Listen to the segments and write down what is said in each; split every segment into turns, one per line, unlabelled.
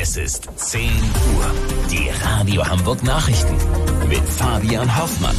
Es ist 10 Uhr. Die Radio Hamburg Nachrichten mit Fabian Hoffmann.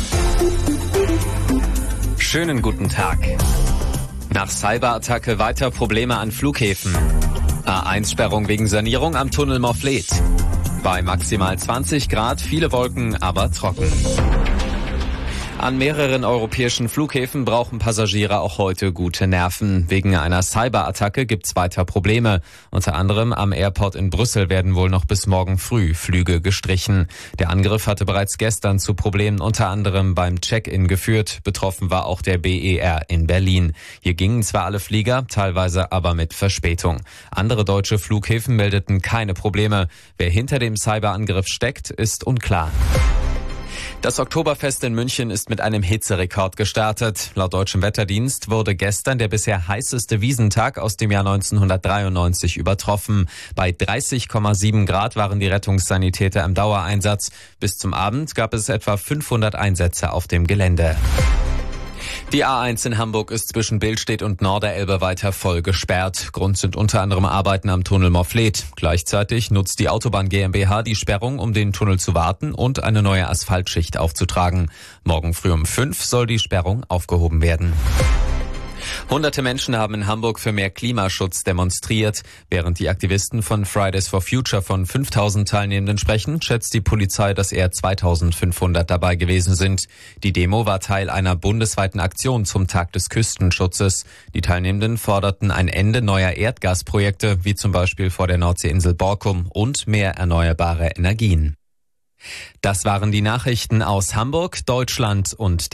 Schönen guten Tag. Nach Cyberattacke weiter Probleme an Flughäfen. A1-Sperrung wegen Sanierung am Tunnel Morfleet. Bei maximal 20 Grad viele Wolken, aber trocken. An mehreren europäischen Flughäfen brauchen Passagiere auch heute gute Nerven. Wegen einer Cyberattacke gibt's weiter Probleme. Unter anderem am Airport in Brüssel werden wohl noch bis morgen früh Flüge gestrichen. Der Angriff hatte bereits gestern zu Problemen unter anderem beim Check-in geführt. Betroffen war auch der BER in Berlin. Hier gingen zwar alle Flieger, teilweise aber mit Verspätung. Andere deutsche Flughäfen meldeten keine Probleme. Wer hinter dem Cyberangriff steckt, ist unklar. Das Oktoberfest in München ist mit einem Hitzerekord gestartet. Laut deutschem Wetterdienst wurde gestern der bisher heißeste Wiesntag aus dem Jahr 1993 übertroffen. Bei 30,7 Grad waren die Rettungssanitäter im Dauereinsatz. Bis zum Abend gab es etwa 500 Einsätze auf dem Gelände. Die A1 in Hamburg ist zwischen Billstedt und Norderelbe weiter voll gesperrt. Grund sind unter anderem Arbeiten am Tunnel Morfleet. Gleichzeitig nutzt die Autobahn GmbH die Sperrung, um den Tunnel zu warten und eine neue Asphaltschicht aufzutragen. Morgen früh um 5 soll die Sperrung aufgehoben werden. Hunderte Menschen haben in Hamburg für mehr Klimaschutz demonstriert. Während die Aktivisten von Fridays for Future von 5.000 Teilnehmenden sprechen, schätzt die Polizei, dass eher 2.500 dabei gewesen sind. Die Demo war Teil einer bundesweiten Aktion zum Tag des Küstenschutzes. Die Teilnehmenden forderten ein Ende neuer Erdgasprojekte, wie zum Beispiel vor der Nordseeinsel Borkum, und mehr erneuerbare Energien. Das waren die Nachrichten aus Hamburg, Deutschland und